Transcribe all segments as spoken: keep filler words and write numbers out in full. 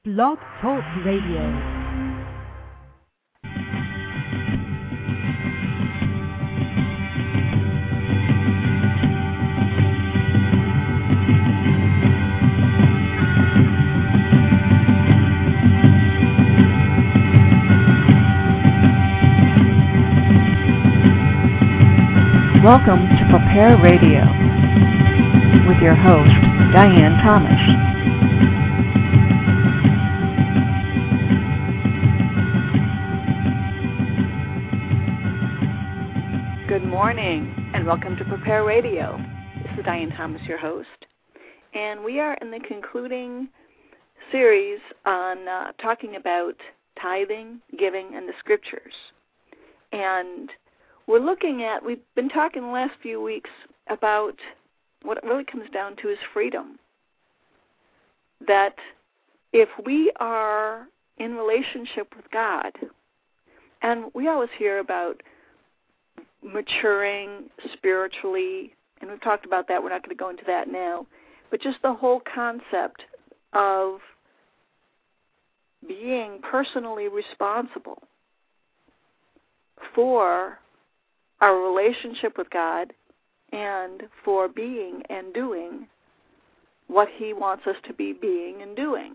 Blog Talk Radio. Welcome to Prepare Radio with your host, Diane Thomas. Good morning and welcome to Prepare Radio. This is Diane Thomas, your host, and we are in the concluding series on uh, talking about tithing, giving, and the scriptures. And we're looking at, we've been talking the last few weeks about what it really comes down to is freedom. That if we are in relationship with God, and we always hear about maturing spiritually, and we've talked about that, we're not going to go into that now, but just the whole concept of being personally responsible for our relationship with God and for being and doing what He wants us to be being and doing.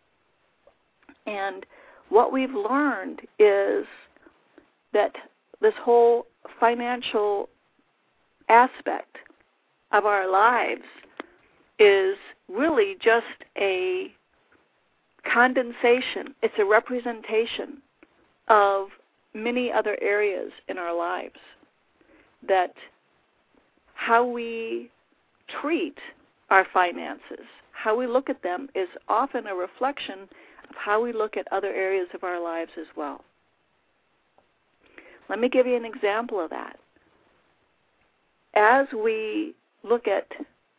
And what we've learned is that this whole financial aspect of our lives is really just a condensation. It's a representation of many other areas in our lives. That how we treat our finances, how we look at them, is often a reflection of how we look at other areas of our lives as well. Let me give you an example of that. As we look at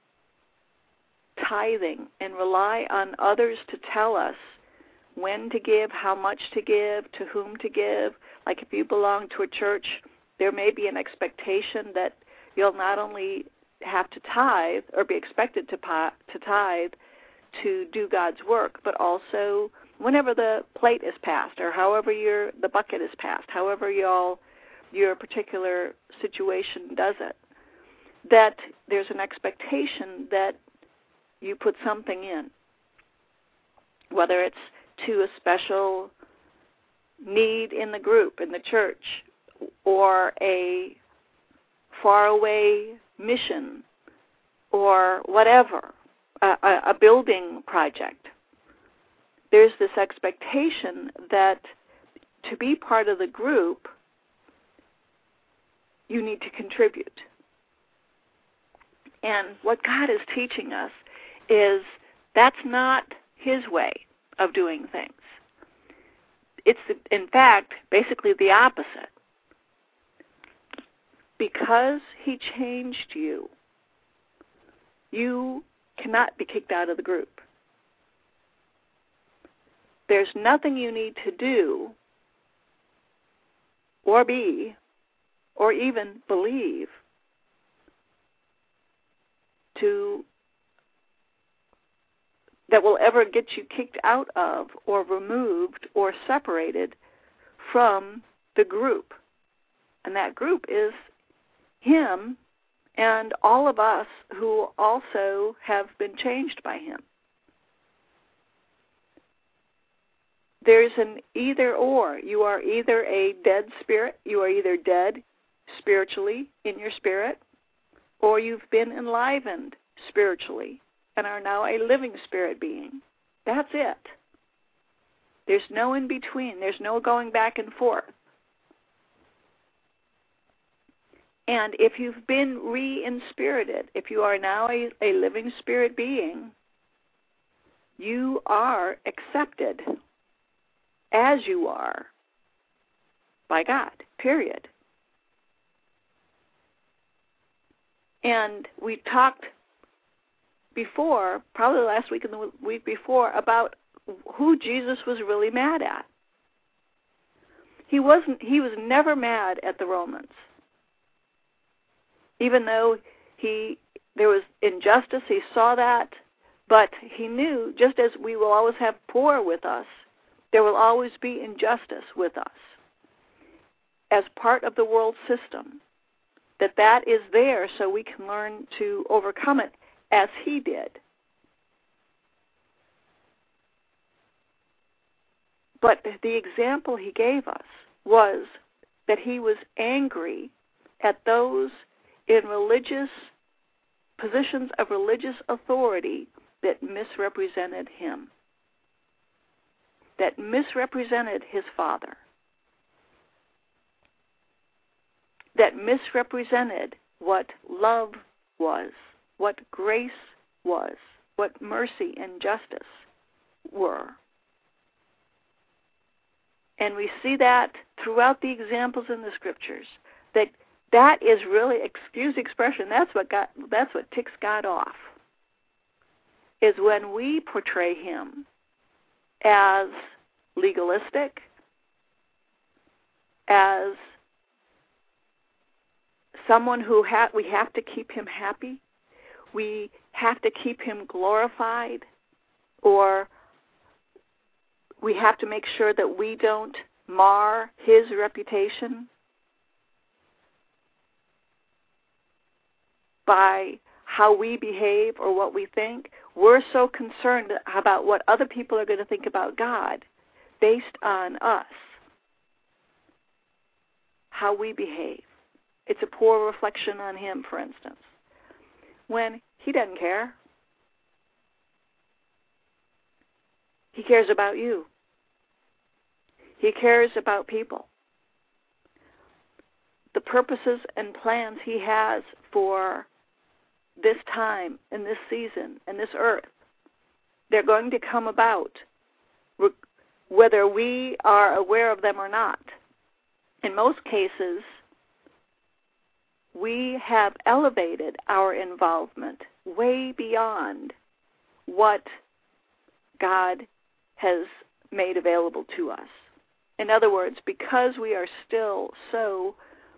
tithing and rely on others to tell us when to give, how much to give, to whom to give, like if you belong to a church, there may be an expectation that you'll not only have to tithe or be expected to to tithe to do God's work, but also whenever the plate is passed or however your the bucket is passed, however y'all, your particular situation does it, that there's an expectation that you put something in, whether it's to a special need in the group, in the church, or a faraway mission, or whatever, a, a building project. There's this expectation that to be part of the group, you need to contribute. And what God is teaching us is that's not His way of doing things. It's, in fact, basically the opposite. Because He changed you, you cannot be kicked out of the group. There's nothing you need to do or be or even believe to that will ever get you kicked out of or removed or separated from the group. And that group is Him and all of us who also have been changed by Him. There's an either or. You are either a dead spirit, you are either dead spiritually in your spirit, or you've been enlivened spiritually and are now a living spirit being. That's it. There's no in between. There's no going back and forth. And if you've been re-inspirited, if you are now a, a living spirit being, you are accepted as you are by God, period. And we talked before, probably last week and the week before, about who Jesus was really mad at. He wasn't. He was never mad at the Romans. Even though he there was injustice, he saw that, But he knew, just as we will always have poor with us, there will always be injustice with us. As part of the world system, that that is there so we can learn to overcome it as he did. But the example he gave us was that he was angry at those in religious positions of religious authority that misrepresented him, that misrepresented his Father, that misrepresented what love was, what grace was, what mercy and justice were. And we see that throughout the examples in the Scriptures, that that is really, excuse the expression, that's what got, that's what ticks God off, is when we portray him as legalistic, as someone who ha- we have to keep him happy, we have to keep him glorified, or we have to make sure that we don't mar his reputation by how we behave or what we think. We're so concerned about what other people are going to think about God based on us, how we behave. It's a poor reflection on him, for instance, when he doesn't care. He cares about you. He cares about people. The purposes and plans he has for this time and this season and this earth, they're going to come about whether we are aware of them or not. In most cases, we have elevated our involvement way beyond what God has made available to us. In other words, because we are still so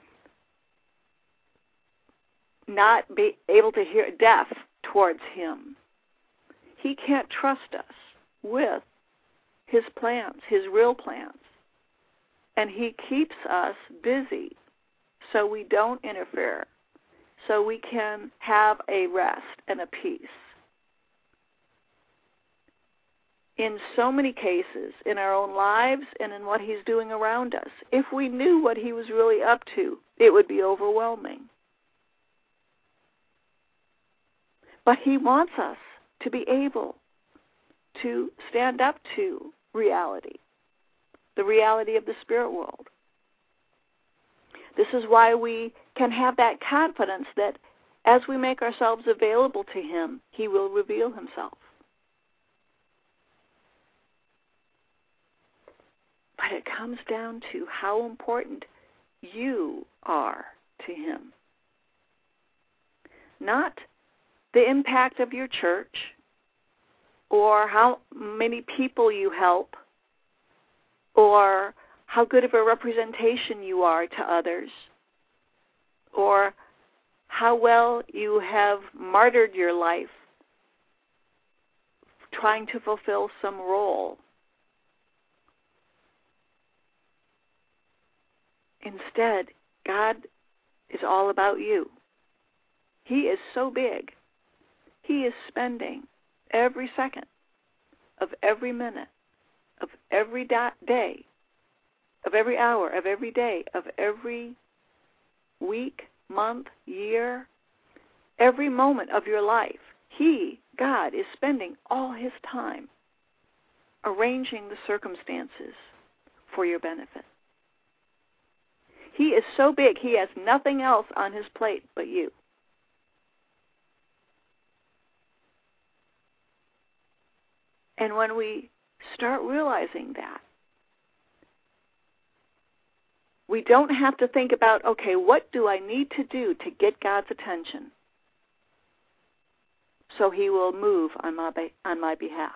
not be able to hear, deaf towards him, he can't trust us with his plans, his real plans. And he keeps us busy so we don't interfere, so we can have a rest and a peace. In so many cases, in our own lives and in what he's doing around us, if we knew what he was really up to, it would be overwhelming. But he wants us to be able to stand up to reality, the reality of the spirit world. This is why we can have that confidence that as we make ourselves available to him, he will reveal himself. But it comes down to how important you are to him. Not the impact of your church or how many people you help or how good of a representation you are to others, or how well you have martyred your life trying to fulfill some role. Instead, God is all about you. He is so big. He is spending every second of every minute of every day, of every hour, of every day, of every week, month, year, every moment of your life. He, God, is spending all his time arranging the circumstances for your benefit. He is so big, he has nothing else on his plate but you. And when we start realizing that, we don't have to think about, okay, what do I need to do to get God's attention so he will move on my on my behalf?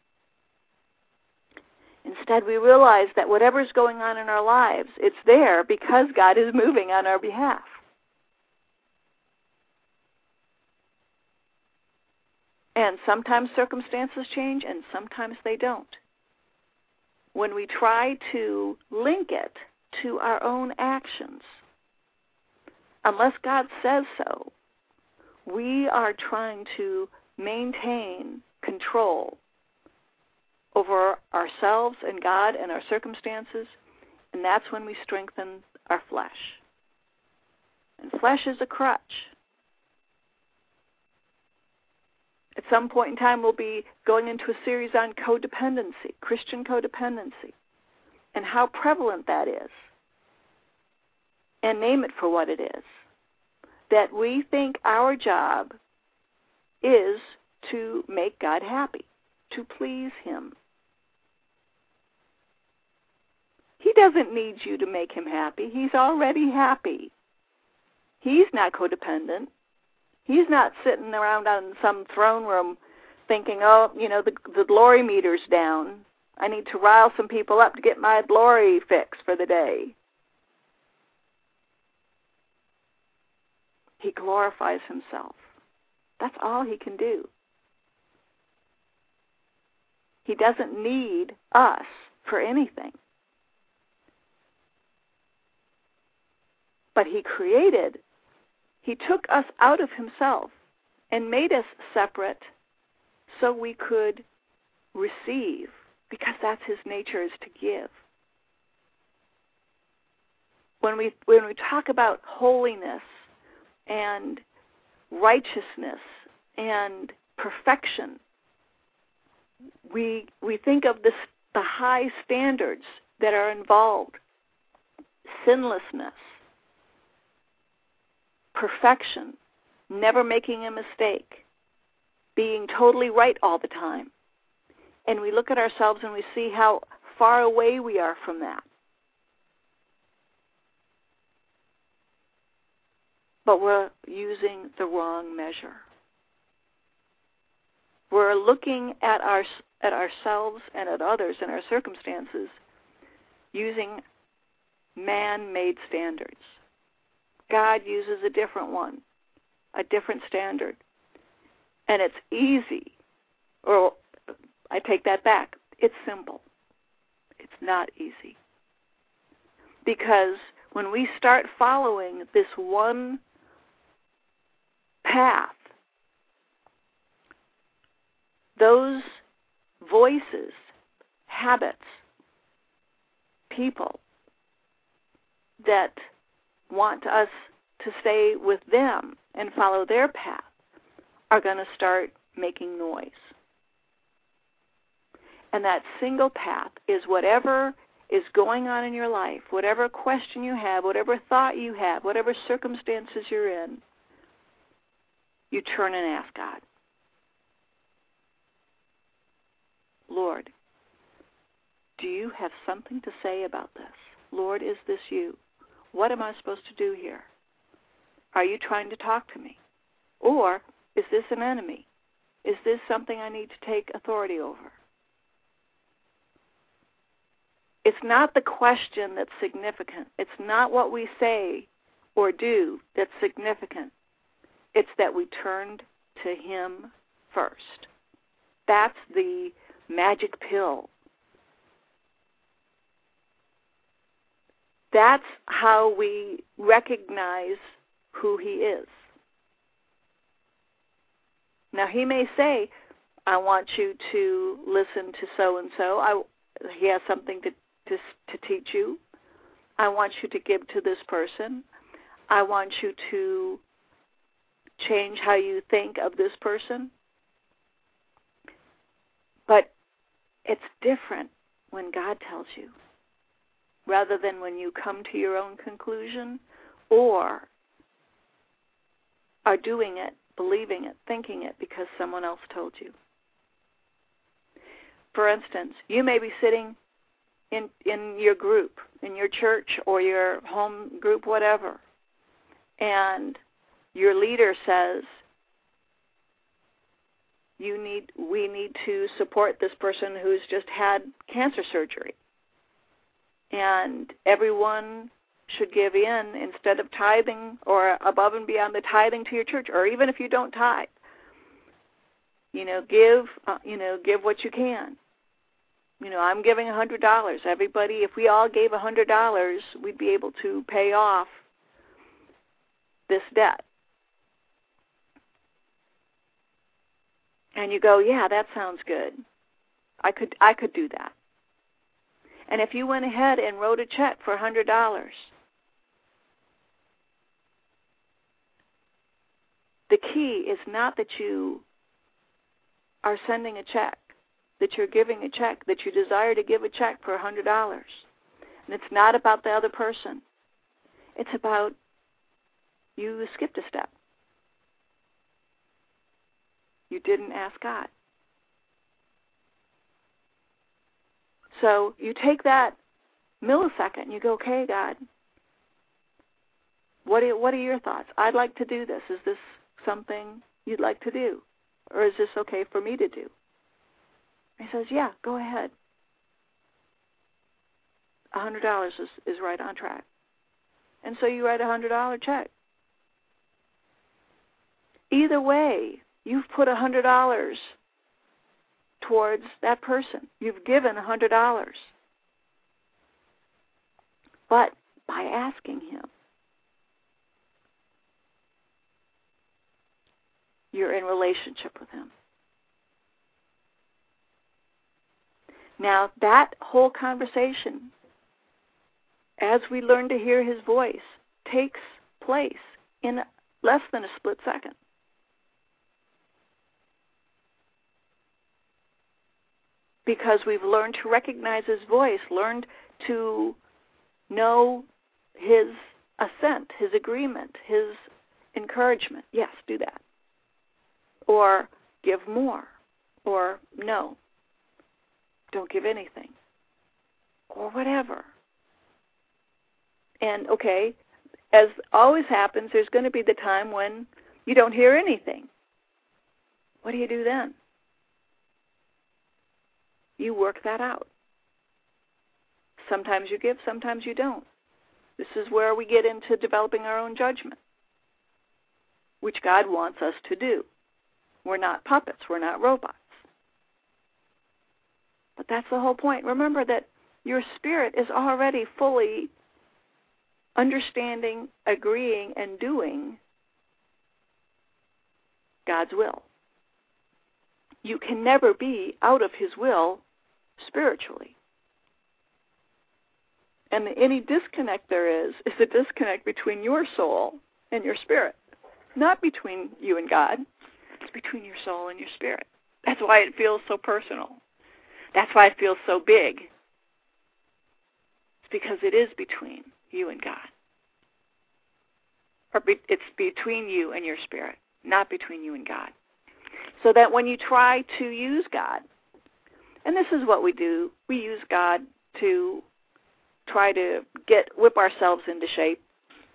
Instead, we realize that whatever's going on in our lives, it's there because God is moving on our behalf. And sometimes circumstances change and sometimes they don't. When we try to link it to our own actions, unless God says so, we are trying to maintain control over ourselves and God and our circumstances, and that's when we strengthen our flesh. And flesh is a crutch. At some point in time, we'll be going into a series on codependency, Christian codependency, and how prevalent that is. And name it for what it is. That we think our job is to make God happy, to please Him. He doesn't need you to make Him happy. He's already happy. He's not codependent. He's not sitting around on some throne room thinking, oh, you know, the, the glory meter's down. I need to rile some people up to get my glory fix for the day. He glorifies Himself. That's all He can do. He doesn't need us for anything. But He created, He took us out of Himself and made us separate so we could receive, because that's His nature, is to give. When we when we talk about holiness and righteousness and perfection, we we think of this, the high standards that are involved: sinlessness, perfection, never making a mistake, being totally right all the time. And we look at ourselves and we see how far away we are from that. But we're using the wrong measure. We're looking at our at ourselves and at others and our circumstances using man-made standards. God uses a different one, a different standard. And it's easy, or I take that back, it's simple. It's not easy. Because when we start following this one path, those voices, habits, people that want us to stay with them and follow their path are going to start making noise. And that single path is whatever is going on in your life, whatever question you have, whatever thought you have, whatever circumstances you're in, you turn and ask God, Lord, do you have something to say about this? Lord, is this you? What am I supposed to do here? Are you trying to talk to me? Or is this an enemy? Is this something I need to take authority over? It's not the question that's significant. It's not what we say or do that's significant. It's that we turned to Him first. That's the magic pill. That's how we recognize who He is. Now, He may say, I want you to listen to so-and-so. I, he has something to, to, to teach you. I want you to give to this person. I want you to change how you think of this person. But it's different when God tells you, rather than when you come to your own conclusion or are doing it, believing it, thinking it because someone else told you. For instance, you may be sitting in, in your group, in your church or your home group, whatever, and your leader says, you need, we need to support this person who's just had cancer surgery. And everyone should give in instead of tithing or above and beyond the tithing to your church, or even if you don't tithe. You know, give, uh, you know, give what you can. You know, I'm giving one hundred dollars. Everybody, if we all gave one hundred dollars, we'd be able to pay off this debt. And you go, yeah, that sounds good. I could I could do that. And if you went ahead and wrote a check for one hundred dollars, the key is not that you are sending a check, that you're giving a check, that you desire to give a check for one hundred dollars. And it's not about the other person. It's about you skipped a step. You didn't ask God. So you take that millisecond and you go, okay, God, what are, what are your thoughts? I'd like to do this. Is this something you'd like to do? Or is this okay for me to do? He says, yeah, go ahead. one hundred dollars is, is right on track. And so you write a one hundred dollars check. Either way, you've put one hundred dollars towards that person. You've given one hundred dollars. But by asking him, you're in relationship with him. Now, that whole conversation, as we learn to hear his voice, takes place in less than a split second. Because we've learned to recognize his voice, learned to know his assent, his agreement, his encouragement. Yes, do that. Or give more. Or no, don't give anything. Or whatever. And, okay, as always happens, there's going to be the time when you don't hear anything. What do you do then? You work that out. Sometimes you give, sometimes you don't. This is where we get into developing our own judgment, which God wants us to do. We're not puppets. We're not robots. But that's the whole point. Remember that your spirit is already fully understanding, agreeing, and doing God's will. You can never be out of his will spiritually. And any disconnect there is, is a disconnect between your soul and your spirit. Not between you and God. It's between your soul and your spirit. That's why it feels so personal. That's why it feels so big. It's because it is between you and God. Or be, it's between you and your spirit, not between you and God. So that when you try to use God, and this is what we do, we use God to try to get whip ourselves into shape.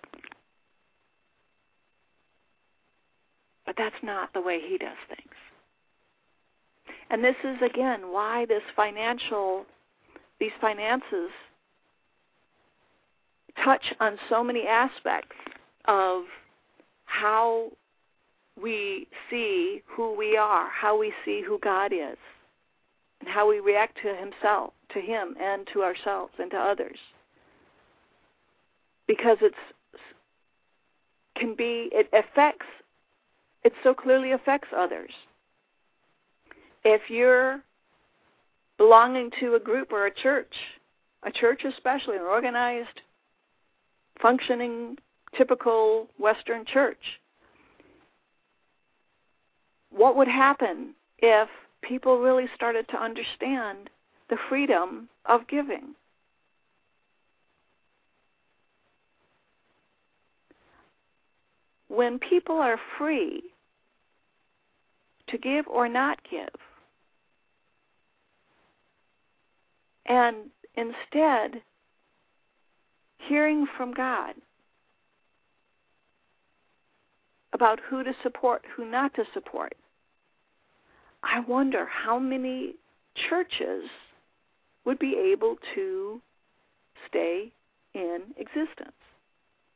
But that's not the way he does things. And this is, again, why this financial, these finances touch on so many aspects of how we see who we are, how we see who God is, and how we react to himself, to him, and to ourselves, and to others. Because it's can be, it affects, it so clearly affects others. If you're belonging to a group or a church, a church especially, an organized, functioning, typical Western church, what would happen if people really started to understand the freedom of giving? When people are free to give or not give, and instead hearing from God about who to support, who not to support, I wonder how many churches would be able to stay in existence.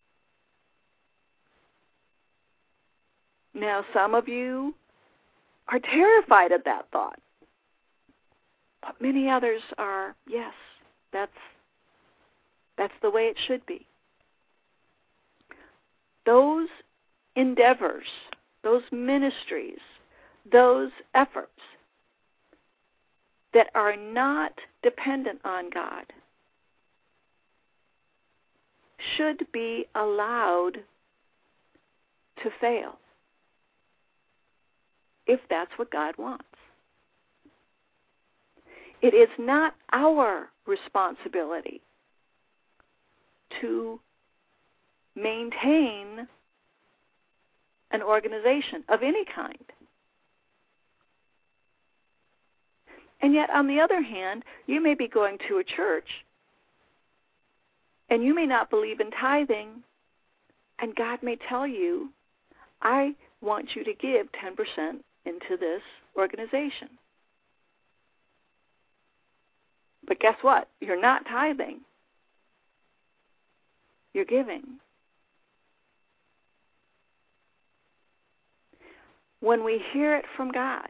Now, some of you are terrified at that thought. But many others are, yes, that's that's the way it should be. Those endeavors, those ministries, those efforts that are not dependent on God should be allowed to fail if that's what God wants. It is not our responsibility to maintain an organization of any kind. And yet, on the other hand, you may be going to a church and you may not believe in tithing, and God may tell you, I want you to give ten percent into this organization. But guess what? You're not tithing. You're giving. When we hear it from God,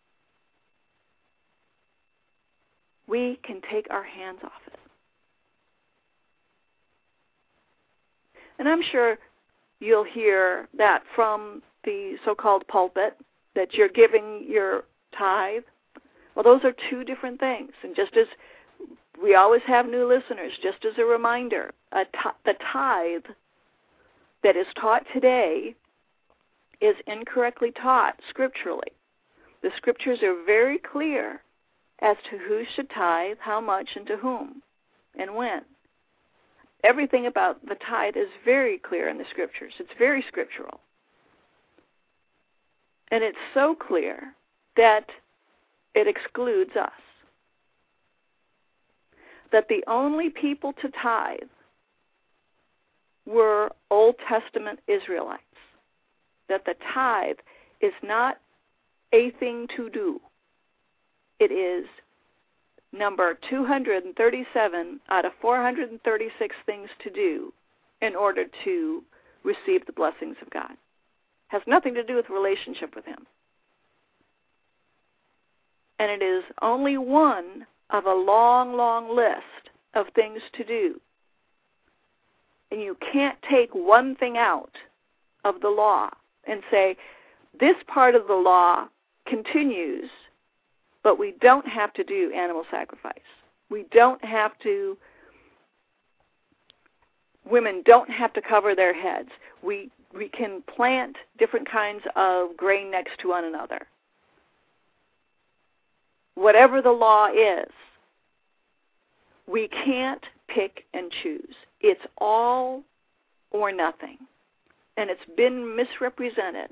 we can take our hands off it. And I'm sure you'll hear that from the so-called pulpit, that you're giving your tithe. Well, those are two different things. And just as we always have new listeners, just as a reminder, a t- the tithe that is taught today is incorrectly taught scripturally. The scriptures are very clear as to who should tithe, how much, and to whom, and when. Everything about the tithe is very clear in the scriptures. It's very scriptural. And it's so clear that it excludes us. That the only people to tithe were Old Testament Israelites. That the tithe is not a thing to do. It is number two hundred thirty-seven out of four hundred thirty-six things to do in order to receive the blessings of God. Has nothing to do with relationship with Him. And it is only one of a long, long list of things to do. And you can't take one thing out of the law and say, this part of the law continues, but we don't have to do animal sacrifice. We don't have to, women don't have to cover their heads. We we can plant different kinds of grain next to one another. Whatever the law is, we can't pick and choose. It's all or nothing. And it's been misrepresented.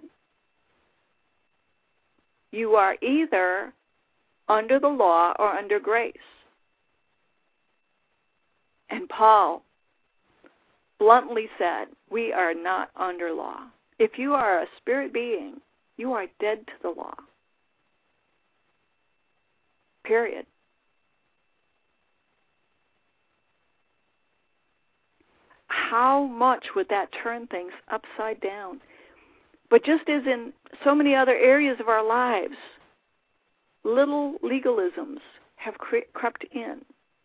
You are either under the law or under grace. And Paul bluntly said, we are not under law. If you are a spirit being, you are dead to the law. Period. How much would that turn things upside down? But just as in so many other areas of our lives, little legalisms have cre- crept in,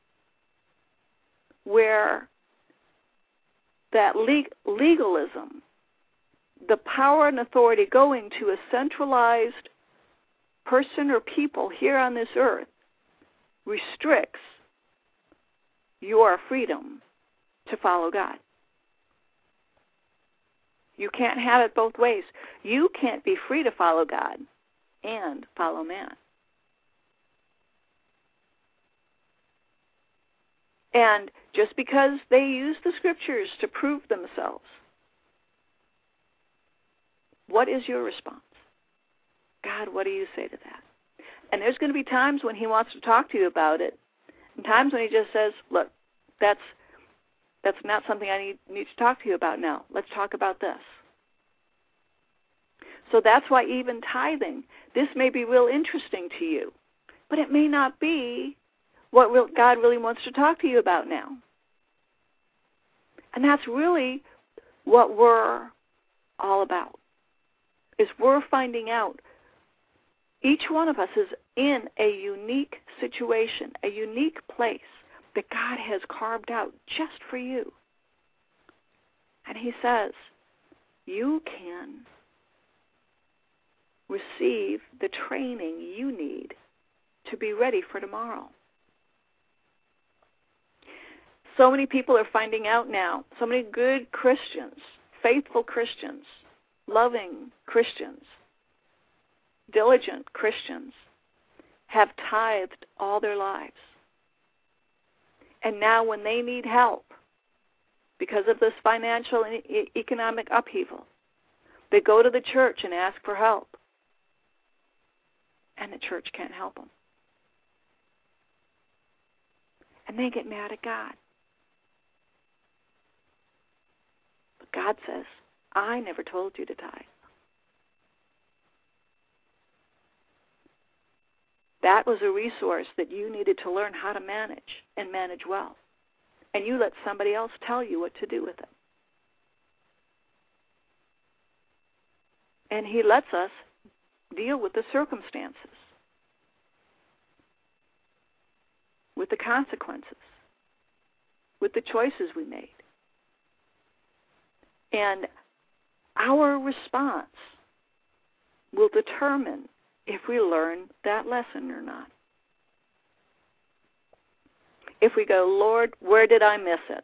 where that leg- legalism, the power and authority going to a centralized person or people here on this earth, restricts your freedom to follow God. You can't have it both ways. You can't be free to follow God and follow man. And just because they use the scriptures to prove themselves, what is your response? God, what do you say to that? And there's going to be times when He wants to talk to you about it, and times when He just says, look, that's that's not something I need, need to talk to you about now. Let's talk about this. So that's why even tithing, this may be real interesting to you, but it may not be what real, God really wants to talk to you about now. And that's really what we're all about, is we're finding out Each one of us is in a unique situation, a unique place that God has carved out just for you. And he says, you can receive the training you need to be ready for tomorrow. So many people are finding out now, so many good Christians, faithful Christians, loving Christians, diligent Christians, have tithed all their lives. And now when they need help because of this financial and e- economic upheaval, they go to the church and ask for help. And the church can't help them. And they get mad at God. But God says, I never told you to tithe. That was a resource that you needed to learn how to manage and manage well. And you let somebody else tell you what to do with it. And he lets us deal with the circumstances, with the consequences, with the choices we made. And our response will determine if we learn that lesson or not. If we go, Lord, where did I miss it?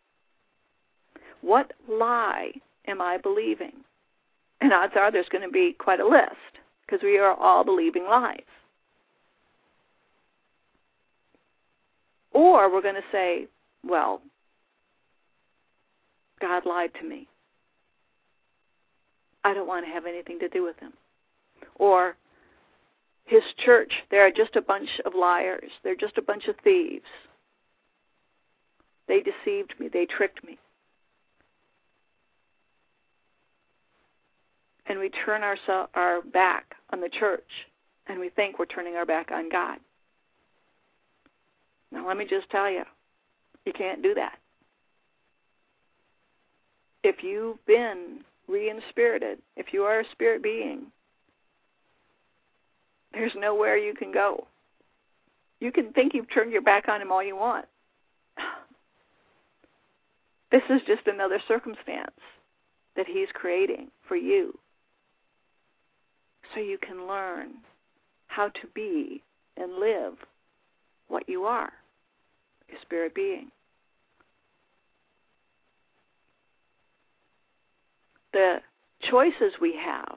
What lie am I believing? And odds are there's going to be quite a list, because we are all believing lies. Or we're going to say, well, God lied to me. I don't want to have anything to do with him. Or his church, they're just a bunch of liars. They're just a bunch of thieves. They deceived me. They tricked me. And we turn our, our back on the church, and we think we're turning our back on God. Now, let me just tell you, you can't do that. If you've been re-inspirited, if you are a spirit being, there's nowhere you can go. You can think you've turned your back on him all you want. This is just another circumstance that he's creating for you, so you can learn how to be and live what you are, a spirit being. The choices we have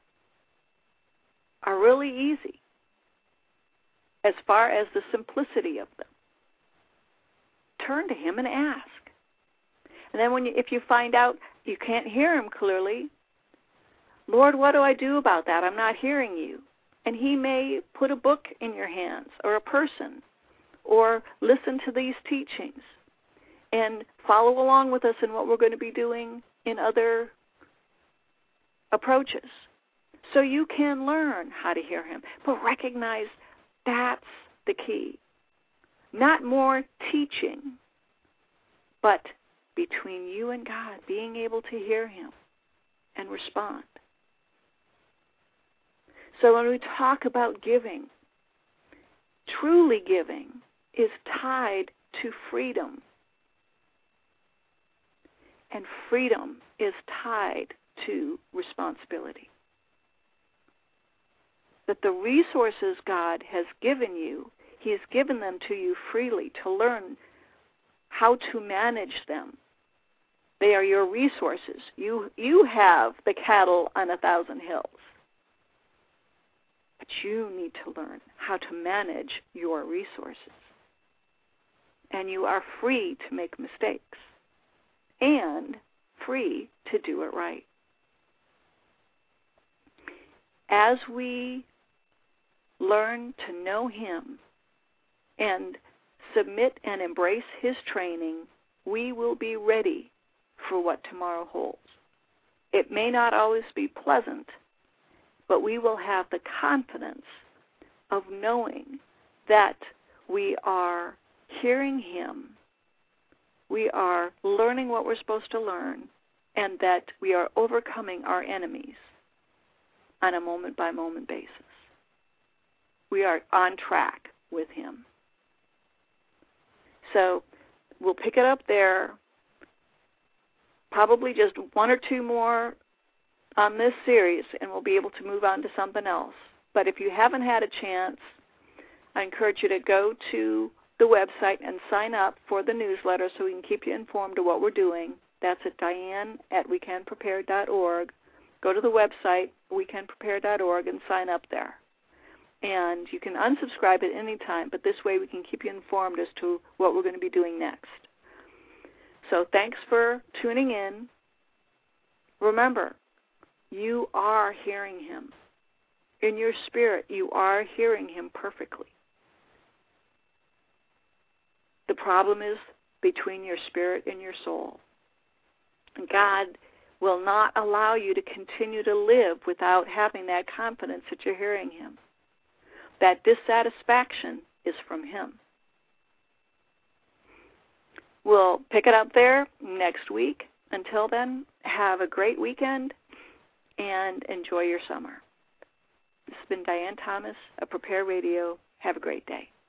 are really easy as far as the simplicity of them. Turn to him and ask. And then when you, if you find out you can't hear him clearly, Lord, what do I do about that? I'm not hearing you. And he may put a book in your hands or a person, or listen to these teachings and follow along with us in what we're going to be doing in other approaches, so you can learn how to hear him. But recognize that's the key. Not more teaching, but between you and God, being able to hear him and respond. So when we talk about giving, truly giving is tied to freedom. And freedom is tied to responsibility. That the resources God has given you, he has given them to you freely to learn how to manage them. They are your resources. You, you have the cattle on a thousand hills. But you need to learn how to manage your resources. And you are free to make mistakes and free to do it right. As we learn to know him and submit and embrace his training, we will be ready for what tomorrow holds. It may not always be pleasant, but we will have the confidence of knowing that we are hearing him, we are learning what we're supposed to learn, and that we are overcoming our enemies on a moment-by-moment basis. we are on track with him. So we'll pick it up there, probably just one or two more on this series, and we'll be able to move on to something else. But if you haven't had a chance, I encourage you to go to the website and sign up for the newsletter so we can keep you informed of what we're doing. That's at Diane at we can prepare dot org. Go to the website, we can prepare dot org, and sign up there. And you can unsubscribe at any time, but this way we can keep you informed as to what we're going to be doing next. So thanks for tuning in. Remember, you are hearing him. In your spirit, you are hearing him perfectly. The problem is between your spirit and your soul. And God will not allow you to continue to live without having that confidence that you're hearing him. That dissatisfaction is from him. We'll pick it up there next week. Until then, have a great weekend and enjoy your summer. This has been Diane Thomas of Prepare Radio. Have a great day.